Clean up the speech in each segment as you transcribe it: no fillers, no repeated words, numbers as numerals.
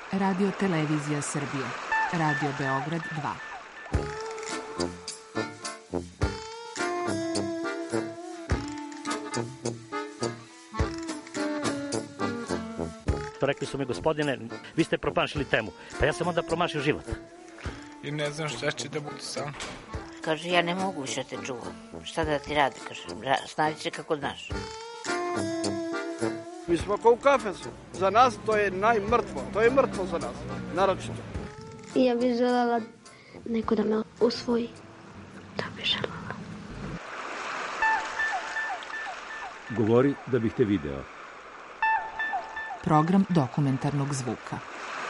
Radio Televizija Srbije. Radio Beograd 2. Rekli su mi, gospodine, vi ste promašili temu. Pa ja sam onda promašio život. I ne znam šta će da bude sam. Kaže, ja ne mogu više te čuvam. Šta da ti radi, kaže, snađi se kako znaš. Mi smo kao u kafesu. Za nas to je najmrtvo. To je mrtvo za nas, naročito. I ja bih želela neko da me usvoji. To bih želela. Govori da bih te video. Program dokumentarnog zvuka.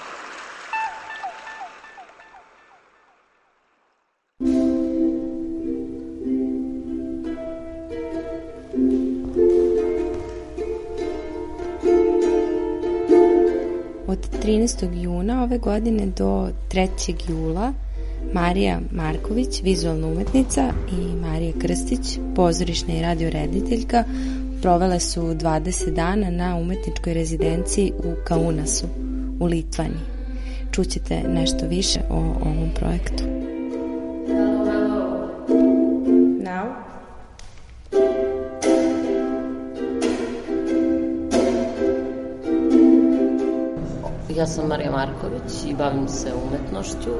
Od 13. juna ove godine do 3. jula Marija Marković, vizualna umetnica, i Marija Krstić, pozorišna i radiorediteljka, provele su 20 dana na umetničkoj rezidenciji u Kaunasu, u Litvaniji. Čućete nešto više o ovom projektu. Now? Ja sam Marija Marković i bavim se umetnošću.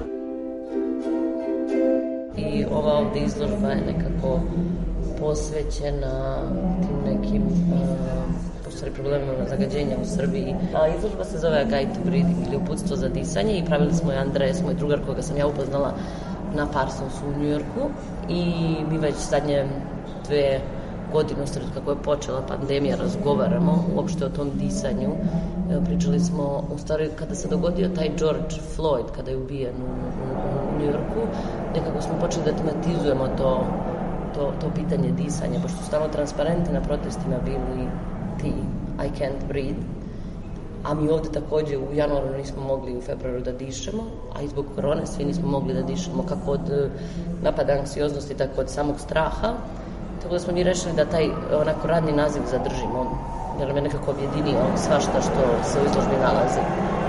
I ova ovde izložba je nekako posvećena tim nekim problemima zagađenja u Srbiji. Izložba se zove Guide to Breathing ili uputstvo za disanje i pravili smo je Andres, moj drugar koga sam ja upoznala na Parsonsu u Njujorku, i mi već zadnje 2 godine, kako je počela pandemija, razgovaramo uopšte o tom disanju. Pričali smo, u stvari, kada se dogodio taj George Floyd, kada je ubijen u Njujorku, nekako smo počeli da tematizujemo to pitanje disanja, pošto su stalno transparente na protestima bili ti I can't breathe, a mi ovde takođe u januaru nismo mogli, u februaru da dišemo, a i zbog korone svi nismo mogli da dišemo, kako od napada anksioznosti, tako od samog straha. Tako da smo mi rešili da taj onako radni naziv zadržimo, jer nam je nekako objedinio svašta što se u izložbi nalazi.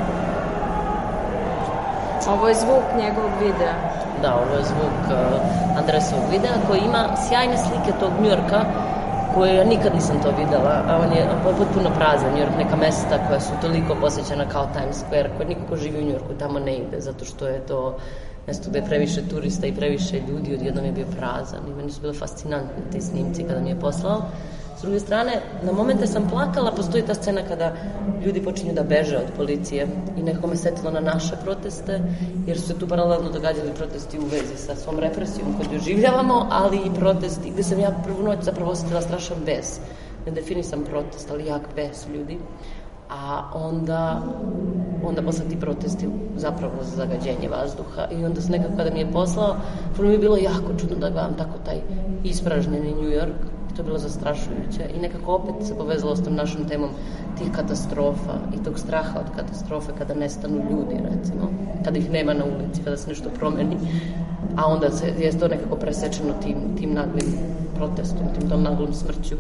Ovo je zvuk njegovog videa. Da, ovo je zvuk Andresovog videa koji ima sjajne slike tog Njujorka koje ja nikad nisam to videla, a on je potpuno prazan Njujork, neka mesta koja su toliko posvećena kao Times Square, koje niko ko živi u Njujorku tamo ne ide, zato što je to mesto gde je previše turista i previše ljudi, odjednom je bio prazan i meni su bile fascinantne ti snimci kada mi je poslao. S druge strane, na momente sam plakala, postoji ta scena kada ljudi počinju da beže od policije i nekako me setilo na naše proteste, jer su se tu paralelno događali protesti u vezi sa svom represijom koju doživljavamo, ali i protesti gde sam ja prvu noć zapravo osetila strašan bes. Nedefinisan protest, ali jak bes ljudi. A onda posle ti protesti zapravo za zagađenje vazduha i onda se nekako kada mi je poslao, mi je bilo jako čudno da gledam tako taj ispražnjeni New York. To je bilo zastrašujuće i nekako opet se povezalo s tom našom temom tih katastrofa i tog straha od katastrofe kada nestanu ljudi, recimo, kada ih nema na ulici, kada se nešto promeni, a onda je to nekako presečeno tim naglim protestom, tom naglom smrću.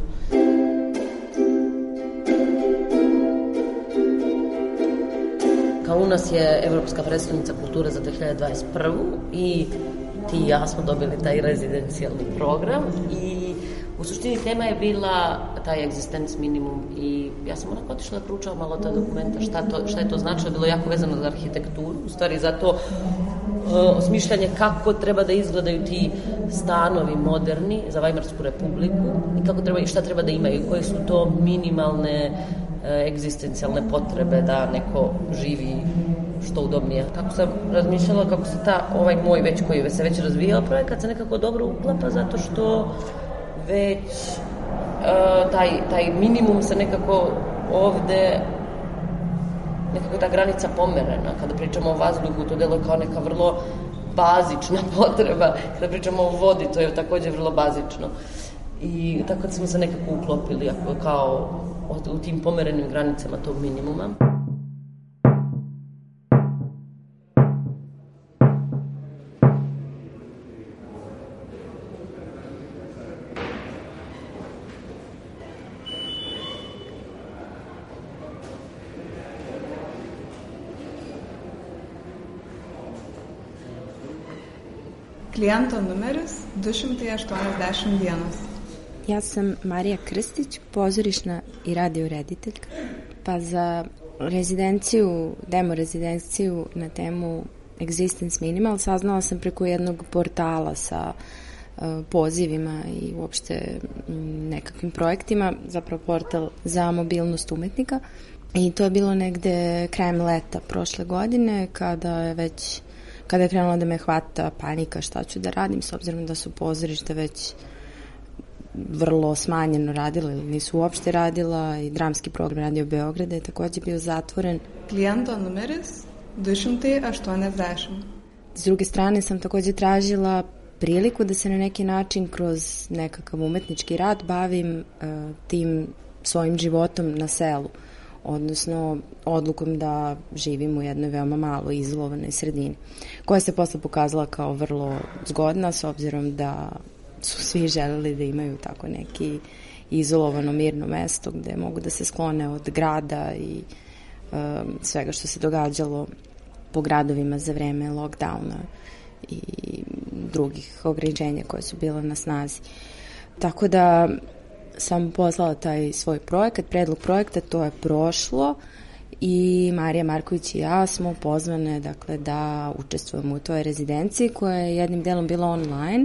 Kaunas je Evropska predstavnica kulture za 2021. i ti i ja smo dobili taj rezidencijalni program i u suštini tema je bila taj egzistenc minimum i ja sam onako otišla da proučavam malo ta dokumenta, šta je to značilo, bilo jako vezano za arhitekturu, u stvari za to osmišljanje kako treba da izgledaju ti stanovi moderni za Vajmarsku republiku i kako treba i šta treba da imaju, koje su to minimalne egzistencijalne potrebe da neko živi što udobnije. Kako sam razmišljala kako se ovaj moj koji se već razvijao projekat se nekako dobro uklapa zato što već taj minimum se nekako ovde nekako ta granica pomerena. Kada pričamo o vazduhu, to deluje kao neka vrlo bazična potreba. Kada pričamo o vodi, to je takođe vrlo bazično. I tako da smo se nekako uklopili kao u tim pomerenim granicama tog minimuma. Kliento numeris 281. Ja sam Marija Krstić, pozorišna i radio rediteljka. Pa za rezidenciju, demo rezidenciju na temu Existence Minimal saznala sam preko jednog portala sa pozivima i uopšte nekakvim projektima, zapravo portal za mobilnost umetnika. I to je bilo negde krajem leta prošle godine kada je krenula da me hvata panika šta ću da radim, s obzirom da su pozorište već vrlo smanjeno radila ili nisu uopšte radila i dramski program Radio Beograda je takođe bio zatvoren. Kliento numeris 280. S druge strane sam takođe tražila priliku da se na neki način kroz nekakav umetnički rad bavim tim svojim životom na selu, odnosno odlukom da živim u jednoj veoma malo izolovanoj sredini, koja se posle pokazala kao vrlo zgodna s obzirom da su svi želeli da imaju tako neki izolovano mirno mesto gde mogu da se sklone od grada i svega što se događalo po gradovima za vreme lockdowna i drugih ograničenja koje su bila na snazi. Tako da sam poslala taj svoj projekat, predlog projekta, to je prošlo i Marija Marković i ja smo pozvane dakle, da učestvujemo u toj rezidenciji koja je jednim delom bila online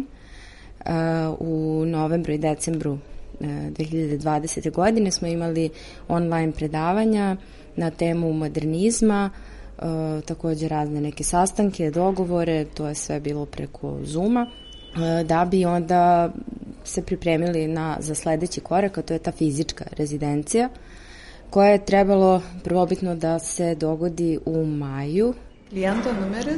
u novembru i decembru 2020. godine smo imali online predavanja na temu modernizma, takođe razne neke sastanke, dogovore, to je sve bilo preko Zooma, da bi onda se pripremili za sledeći korak, a to je ta fizička rezidencija, koja je trebalo prvobitno da se dogodi u maju. Kliento numeris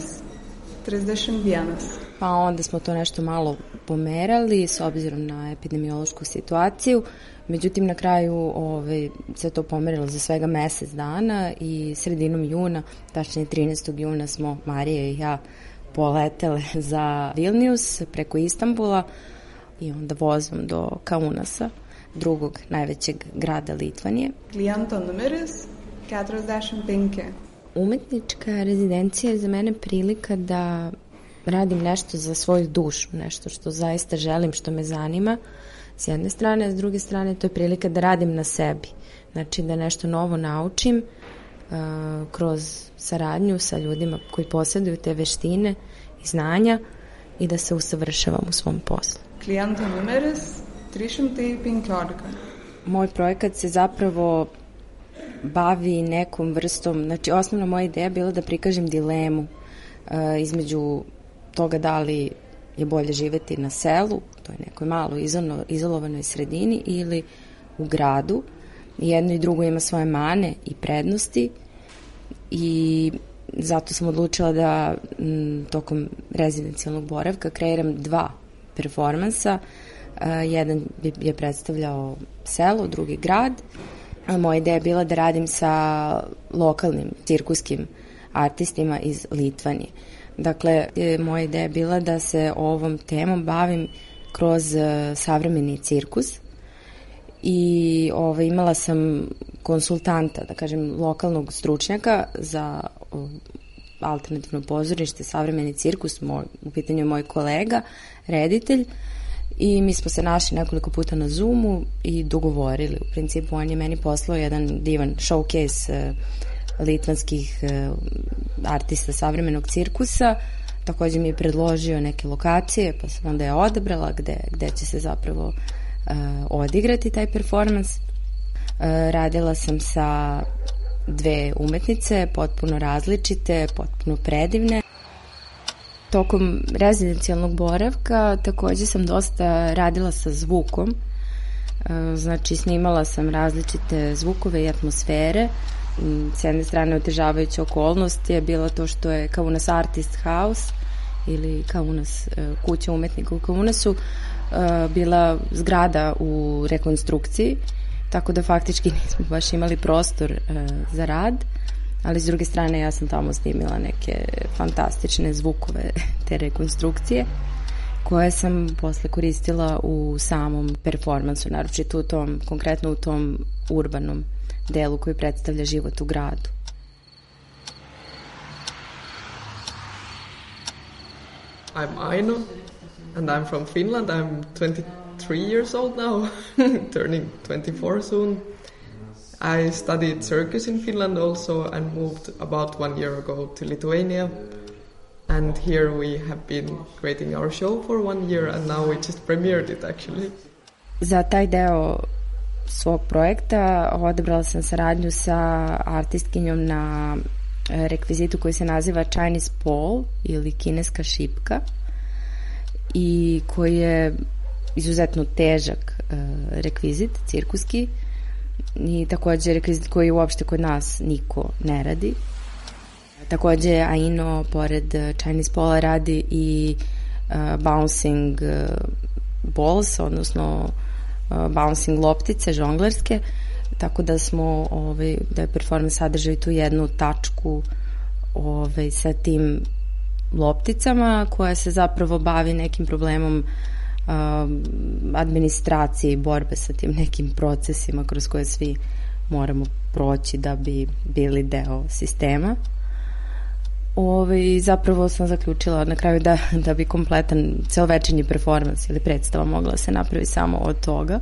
31. Pa onda smo to nešto malo pomerali s obzirom na epidemiološku situaciju. Međutim, na kraju se to pomerilo za svega mesec dana i sredinom juna, tačnije 13. juna smo Marija i ja poletele za Vilnius preko Istanbula i onda vozom do Kaunasa, drugog najvećeg grada Litvanije. Kliento numeris 45. Umetnička rezidencija je za mene prilika da radim nešto za svoju dušu, nešto što zaista želim, što me zanima, s jedne strane, a s druge strane to je prilika da radim na sebi. Znači da nešto novo naučim kroz saradnju sa ljudima koji posjeduju te veštine i znanja i da se usavršavam u svom poslu. Kliento numeris 315. Moj projekat se zapravo bavi nekom vrstom, znači osnovna moja ideja je bila da prikažem dilemu između toga da li je bolje živeti na selu, to je nekoj malo izolovanoj sredini ili u gradu. Jedno i drugo ima svoje mane i prednosti i zato sam odlučila da tokom rezidencijalnog boravka kreiram 2 performansa. Jedan je predstavljao selo, drugi grad. Moja ideja je bila da radim sa lokalnim cirkuskim artistima iz Litvanije. Dakle, moja ideja je bila da se ovom temom bavim kroz savremeni cirkus i imala sam konsultanta, da kažem, lokalnog stručnjaka za alternativno pozorište, savremeni cirkus, u pitanju je moj kolega, reditelj, i mi smo se našli nekoliko puta na Zoomu i dogovorili. U principu on je meni poslao jedan divan showcase litvanskih artista savremenog cirkusa, takođe mi je predložio neke lokacije, pa sam onda je odabrala gde će se zapravo odigrati taj performans. Radila sam sa 2 umetnice, potpuno različite, potpuno predivne. Tokom rezidencijalnog boravka takođe sam dosta radila sa zvukom, znači snimala sam različite zvukove i atmosfere. S jedne strane otežavajuća okolnost je bila to što je Kaunas Artist House ili Kaunas kuća umetnika u Kaunasu bila zgrada u rekonstrukciji, tako da faktički nismo baš imali prostor za rad, ali s druge strane ja sam tamo snimila neke fantastične zvukove te rekonstrukcije koje sam posle koristila u samom performansu, naročito konkretno u tom urbanom delu koji predstavlja život u gradu. I'm Aino, and I'm from Finland. I'm 23 years old now, turning 24 soon. I studied circus in Finland also and moved about 1 year ago to Lithuania. And here we have been creating our show for 1 year, and now we just premiered it actually. Za taj deo svog projekta odabrala sam saradnju sa artistkinjom na rekvizitu koji se naziva Chinese pole ili kineska šipka i koji je izuzetno težak rekvizit, cirkuski, i takođe rekvizit koji uopšte kod nas niko ne radi. Takođe Aino pored Chinese pola radi i bouncing balls, odnosno bouncing loptice, žonglerske, tako da smo da je performans sadržao tu jednu tačku sa tim lopticama koja se zapravo bavi nekim problemom administracije i borbe sa tim nekim procesima kroz koje svi moramo proći da bi bili deo sistema. Zapravo sam zaključila na kraju da bi kompletan celovečernji performans ili predstava mogla se napravi samo od toga.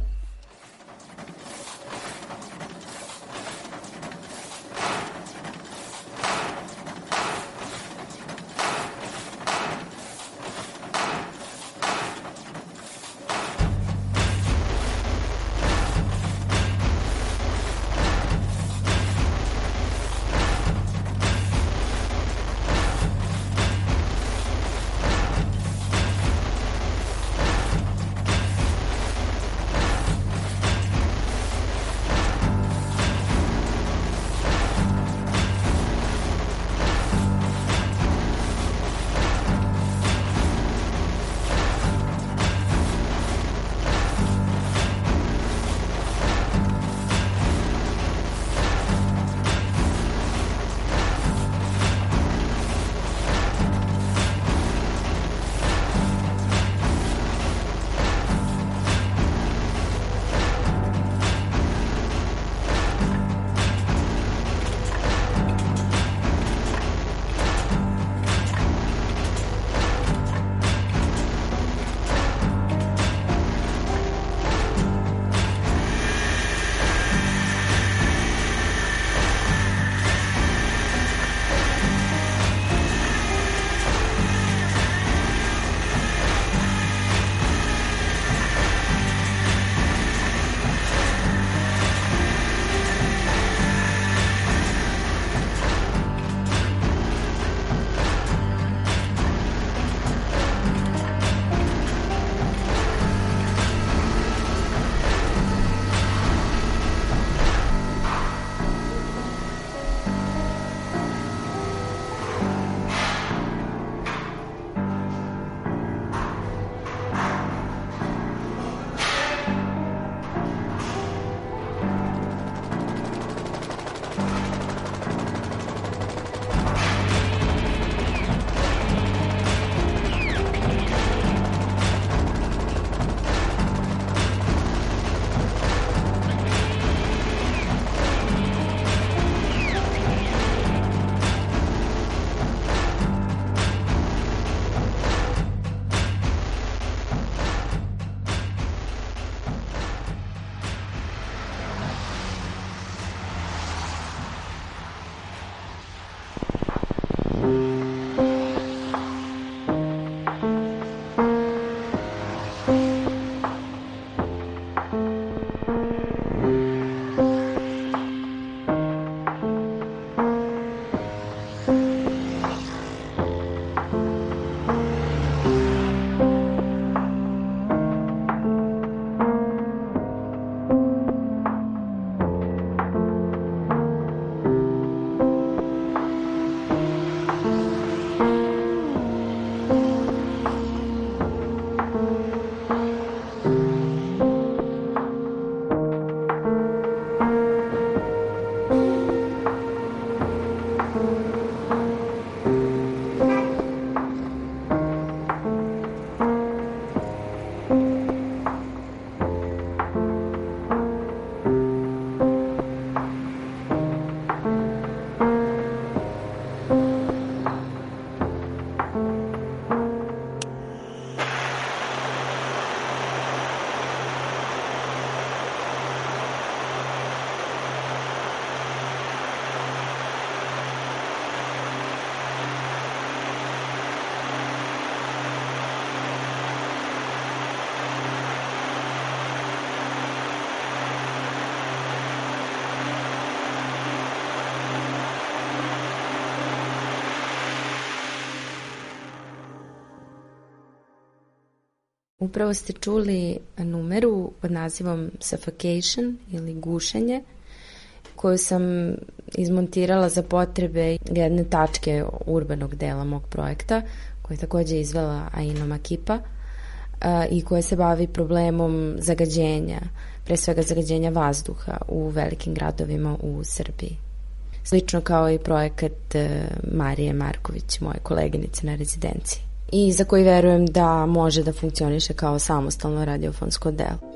Upravo ste čuli numeru pod nazivom Suffocation ili gušenje, koju sam izmontirala za potrebe jedne tačke urbanog dela mog projekta, koje je takođe izvela Aino Makipa i koja se bavi problemom zagađenja, pre svega zagađenja vazduha u velikim gradovima u Srbiji. Slično kao i projekat Marije Marković, moje koleginice na rezidenciji, i za koji verujem da može da funkcioniše kao samostalno radiofonsko delo.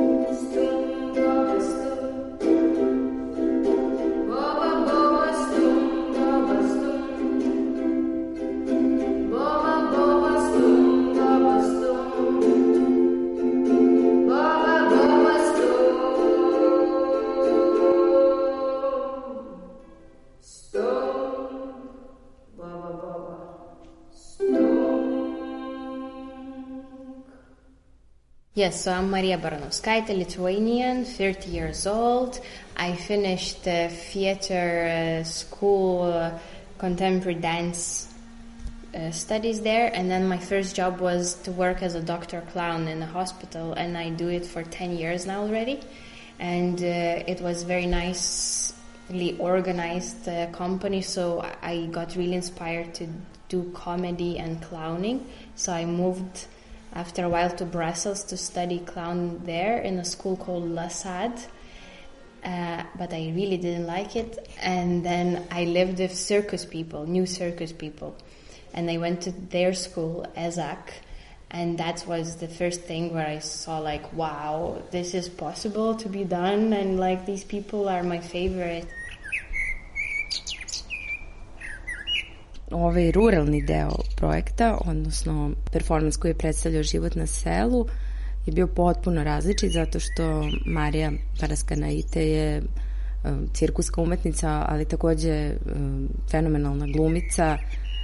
Yes, so I'm Maria Baranauskaitė, Lithuanian, 30 years old. I finished theater school, contemporary dance studies there, and then my first job was to work as a doctor clown in a hospital, and I do it for 10 years now already. And it was very nicely organized company, so I got really inspired to do comedy and clowning. So I moved after a while to Brussels to study clown there in a school called La SAD, but I really didn't like it. And then I lived with circus people, new circus people, and I went to their school, ESAC, and that was the first thing where I saw like, wow, this is possible to be done, and like these people are my favorite. Ovaj ruralni deo projekta, odnosno performans koji je predstavljao život na selu, je bio potpuno različit zato što Marija Paraskanaite je cirkuska umetnica, ali takođe fenomenalna glumica,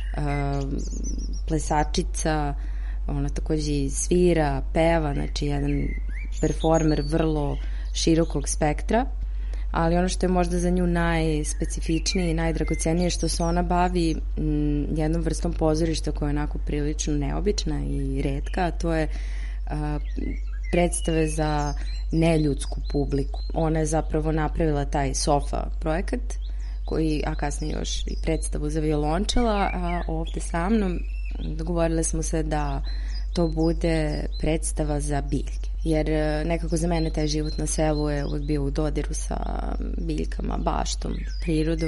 plesačica, ona takođe svira, peva, znači jedan performer vrlo širokog spektra. Ali ono što je možda za nju najspecifičnije i najdragocenije je što se ona bavi jednom vrstom pozorišta koja je onako prilično neobična i retka, a to je predstave za neljudsku publiku. Ona je zapravo napravila taj SOFA projekat, a kasnije još i predstavu za violončela, a ovde sa mnom dogovorile smo se da to bude predstava za biljke. Jer nekako za mene taj život na selu je uvijek bio u dodiru sa biljkama, baštom, prirodom.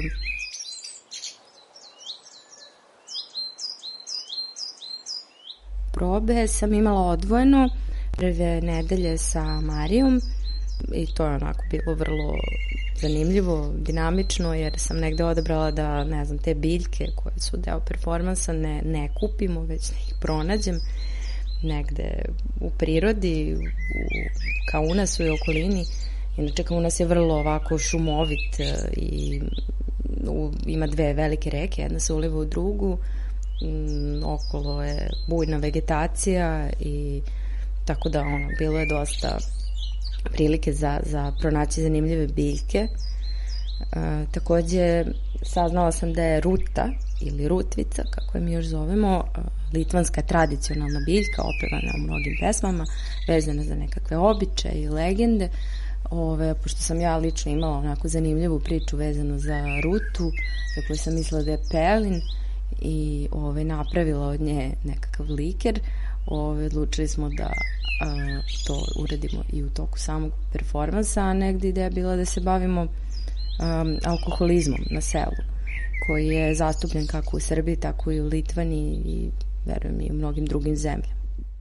Probe sam imala odvojeno prve nedelje sa Marijom i to je onako bilo vrlo zanimljivo, dinamično, jer sam negde odabrala da, ne znam, te biljke koje su deo performansa ne kupimo, već da ih pronađem negde u prirodi, u Kaunasu i okolini. Inače, Kaunas je vrlo ovako šumovit i ima dve velike reke, jedna se uliva u drugu, okolo je bujna vegetacija i tako da bilo je dosta prilike za pronaći zanimljive biljke. Takođe, saznala sam da je ruta ili rutvica, kako je mi još zovemo, litvanska tradicionalna biljka, opevana u mnogim pesmama, vezana za nekakve običaje i legende. Pošto sam ja lično imala onako zanimljivu priču vezanu za rutu, za koju sam mislila da je pelin i napravila od nje nekakav liker, odlučili smo da to uradimo i u toku samog performansa, a negde ideja bila da se bavimo alkoholizmom na selu, koji je zastupljen kako u Srbiji, tako i u Litvani i verujem i u mnogim drugim zemljama.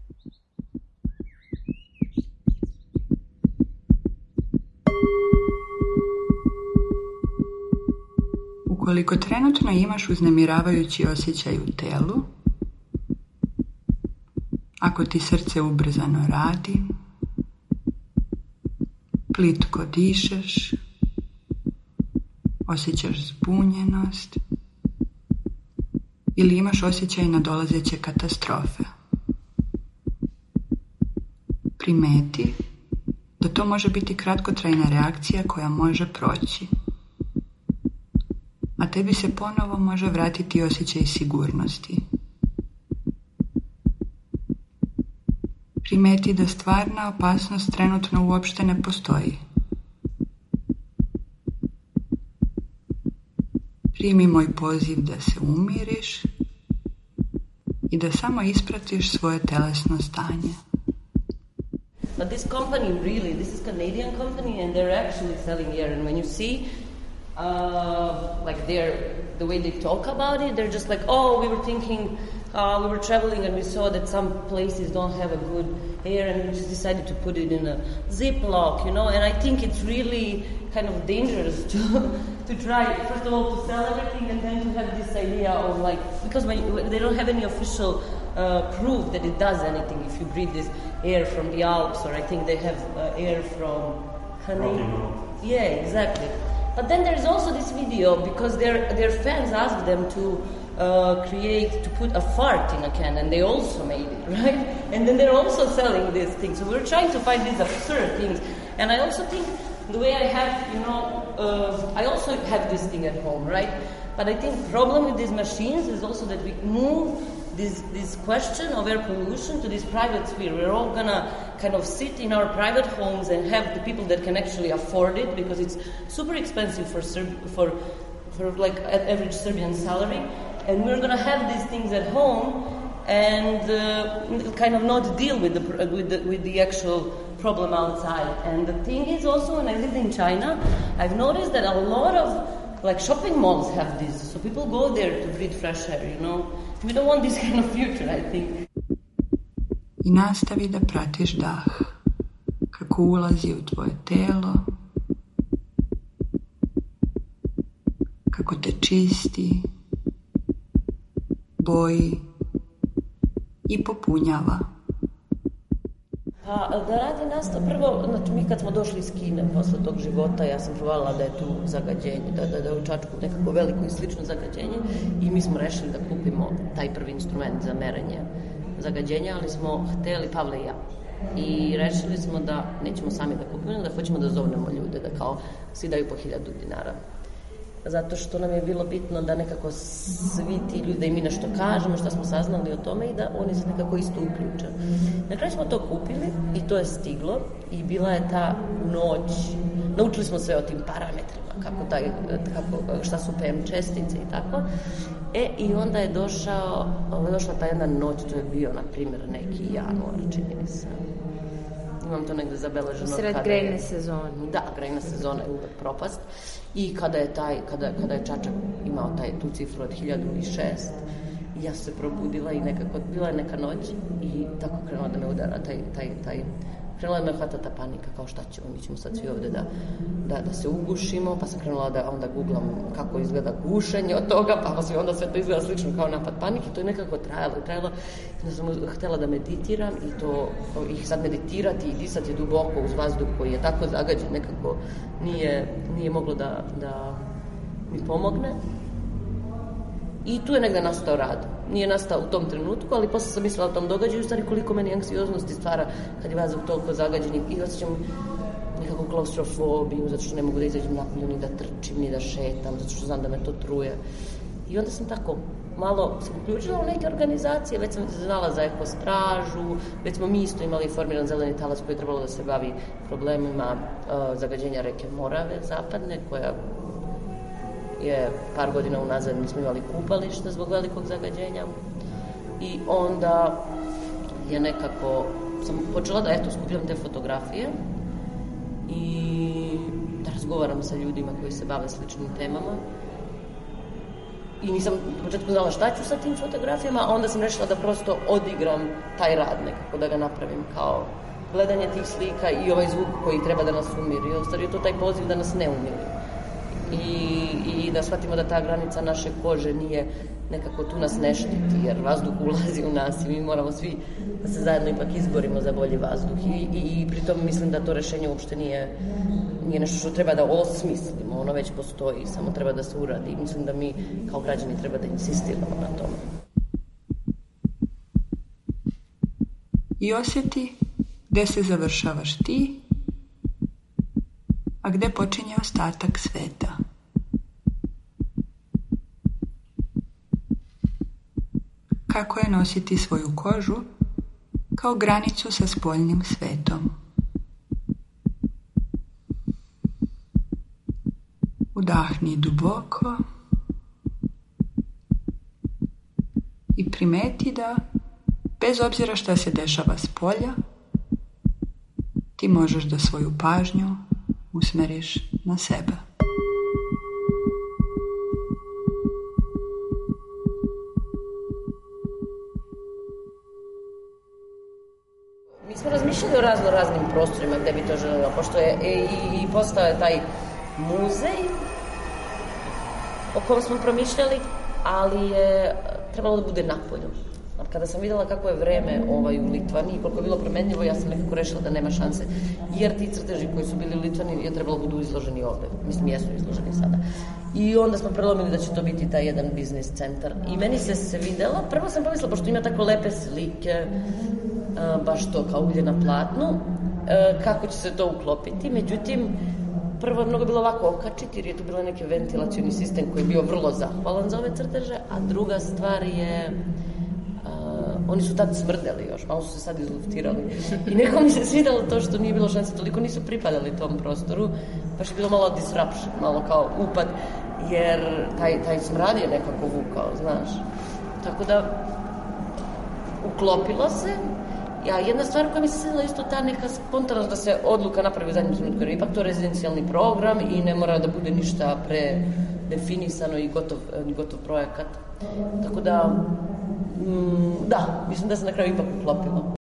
Ukoliko trenutno imaš uznemiravajući osjećaj u telu, ako ti srce ubrzano radi, plitko dišeš, osjećaš zbunjenost ili imaš osjećaj nadolazeće katastrofe, primeti da to može biti kratkotrajna reakcija koja može proći, a tebi se ponovo može vratiti osjećaj sigurnosti. Primeti da stvarna opasnost trenutno uopšte ne postoji. Primi moj poziv da se umiriš i da samo ispratiš svoje telesno stanje. But this company really, this is Canadian company and they're actually selling here, and when you see like the way they talk about it, they're just like, oh, we were thinking, we were traveling and we saw that some places don't have a good air and we just decided to put it in a Ziploc, you know, and I think it's really kind of dangerous to try, first of all, to sell everything and then to have this idea of like, because they don't have any official proof that it does anything if you breathe this air from the Alps, or I think they have air from honey. Yeah, exactly. But then there's also this video because their fans asked them to put a fart in a can, and they also made it, right? And then they're also selling these things. So we're trying to find these absurd things. And I also think the way I have, I also have this thing at home, right? But I think the problem with these machines is also that we move this question of air pollution to this private sphere. We're all gonna kind of sit in our private homes and have the people that can actually afford it, because it's super expensive for like an average Serbian salary, and we're gonna have these things at home and kind of not deal with the actual problem outside. And the thing is also, when I lived in China, I've noticed that a lot of like shopping malls have this, so people go there to breathe fresh air, you know. We don't want this kind of future, I think. I nastavi da pratiš dah, kako ulazi u tvoje telo, kako te čisti, boji i popunjava. Pa da radi nastav, prvo, znači mi kad smo došli iz Kine posle tog života, ja sam provalila da je tu zagađenje, da je u Čačku nekako veliko i slično zagađenje, i mi smo rešili da kupimo taj prvi instrument za merenje zagađenja, ali smo hteli, Pavle i ja, i rešili smo da nećemo sami da kupimo, da hoćemo da zovnemo ljude, da kao svi daju po 1000 dinara. Zato što nam je bilo bitno da nekako svi ti ljudi, da im mi nešto kažemo, šta smo saznali o tome, i da oni se nekako isto uključe. Na kraju smo to kupili i to je stiglo, i bila je ta noć, naučili smo sve o tim parametrima, šta su PM čestice i tako. I onda je došla ta jedna noć, to je bio, na primjer, neki januar, čini mi se. Imam to negde zabeleženo. Usred grejne sezone. Da, grejna sezona je uvek propast. I kada je Čačak imao tu cifru od 1006, ja se probudila i nekako, bila je neka noć i tako krenula da me udara krenula da me hvata ta panika, kao šta ćemo, mi ćemo sad svi ovde da se ugušimo, pa sam krenula da onda googlam kako izgleda gušenje od toga, pa onda sve to izgleda slično kao napad panike, to je nekako trajalo, onda sam htela da meditiram i to, i sad meditirati i disati duboko uz vazduh koji je tako zagađen, nekako nije moglo da mi pomogne. I tu je negde nastao rad. Nije nastao u tom trenutku, ali posle sam mislila o tom događaju, stvari koliko meni anksioznosti stvara kad je vazduh toliko zagađen i osjećam nekakvu klaustrofobiju, zato što ne mogu da izađem napolje, ni da trčim, ni da šetam, zato što znam da me to truje. I onda sam tako malo se uključila u neke organizacije, već sam znala za ekostražu, već smo mi isto imali formiran zeleni talas koji je trebalo da se bavi problemima zagađenja reke Morave zapadne, koja je par godina unazad nismo imali kupališta zbog velikog zagađenja, i onda je nekako sam počela da skupljam te fotografije i da razgovaram sa ljudima koji se bave sličnim temama, i nisam u početku znala šta ću sa tim fotografijama, a onda sam rešila da prosto odigram taj rad nekako, da ga napravim kao gledanje tih slika i ovaj zvuk koji treba da nas umiri, u stvari je to taj poziv da nas ne umiri. I da shvatimo da ta granica naše kože nije nekako tu nas ne štiti, jer vazduh ulazi u nas i mi moramo svi da se zajedno ipak izborimo za bolji vazduh, i pritom mislim da to rešenje uopšte nije nešto što treba da osmislimo, ono već postoji, samo treba da se uradi, i mislim da mi kao građani treba da insistiramo na tome. I osjeti gde se završavaš ti, a gde počinje ostatak sveta. Kako je nositi svoju kožu kao granicu sa spoljnim svetom. Udahni duboko i primeti da, bez obzira šta se dešava s polja, ti možeš da svoju pažnju usmeriš na sebe. Mi smo razmišljali o raznim prostorima gde bi to želila, pošto je i postao je taj muzej o kom smo promišljali, ali je trebalo da bude napolju. Kada sam videla kako je vreme u Litvaniji, koliko je bilo promenljivo, ja sam nekako rešila da nema šanse, jer ti crteži koji su bili u Litvaniji je trebalo budu izloženi ovde. Mislim, jesu izloženi sada. I onda smo prelomili da će to biti taj jedan biznis centar. I meni se videla, prvo sam pomislila, pošto ima tako lepe slike, baš to kao ulje na platnu, kako će se to uklopiti. Međutim, prvo je mnogo bilo ovako okačiti, jer je tu bilo neki ventilacioni sistem koji je bio vrlo zahvalan za ove crteže, a druga stvar je oni su tad smrdeli još, malo su se sad izluftirali. I neko mi se svidalo to što nije bilo šanse, toliko nisu pripadali tom prostoru, baš je bilo malo disruption, malo kao upad, jer taj smrad je nekako vukao, znaš. Tako da, uklopilo se. Ja, jedna stvar koja mi se svidela isto ta neka spontanost da se odluka napravi u zadnjem trenutku, jer ipak to je rezidencijalni program i ne mora da bude ništa predefinisano i gotov projekat. Tako da, da, mislim da se na kraju ipak uklopilo.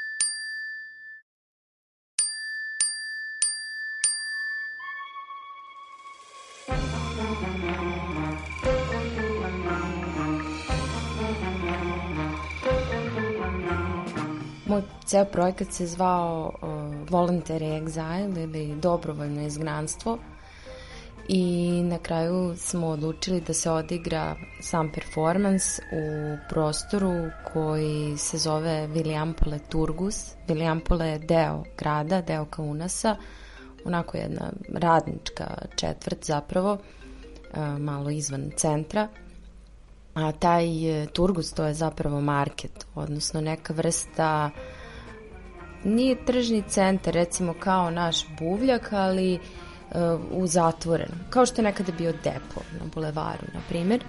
Moj ceo projekat se zvao Voluntary Exile ili dobrovoljno izgnanstvo i na kraju smo odlučili da se odigra sam performans u prostoru koji se zove Vilijampole Turgus. Vilijampole je deo grada, deo Kaunasa, onako jedna radnička četvrt zapravo, malo izvan centra. A taj Turgus to je zapravo market, odnosno neka vrsta, nije tržni centar, recimo kao naš buvljak, ali u zatvorenom, kao što je nekada bio depo na bulevaru, na primjer.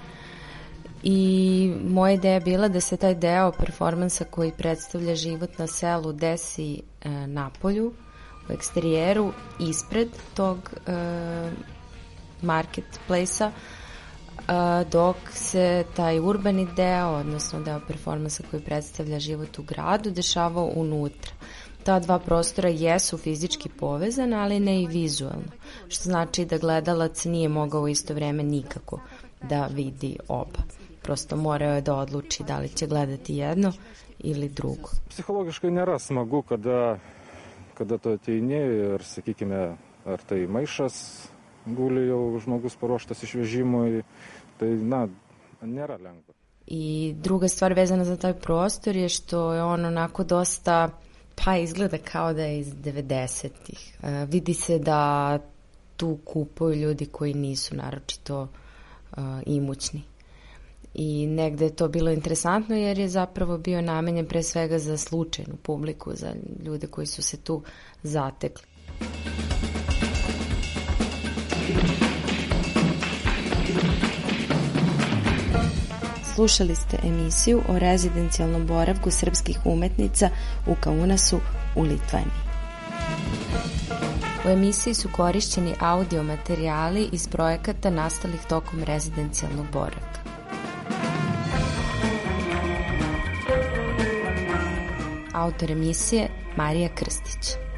I moja ideja je bila da se taj deo performansa koji predstavlja život na selu desi napolju, u eksterijeru, ispred tog marketplace-a, dok se taj urbani deo, odnosno deo performansa koji predstavlja život u gradu, dešavao unutra. Ta dva prostora jesu fizički povezana, ali ne i vizualno, što znači da gledalac nije mogao u isto vreme nikako da vidi oba. Prosto morao je da odluči da li će gledati jedno ili drugo. Psichologiškai nėra smagu, kada tu ateini ir, sakykime, ar tai maišas guli jau žmogus paruoštas išvežimui, tai, nėra lengva. I druga stvar vezana za taj prostor je što je on onako dosta, pa izgleda kao da je iz 90-ih. Vidi se da tu kupuju ljudi koji nisu naročito imućni. I negde je to bilo interesantno jer je zapravo bio namenjen pre svega za slučajnu publiku, za ljude koji su se tu zatekli. Slušali ste emisiju o rezidencijalnom boravku srpskih umetnica u Kaunasu u Litvaniji. U emisiji su korišćeni audio materijali iz projekata nastalih tokom rezidencijalnog boravka. Autor emisije Marija Krstić.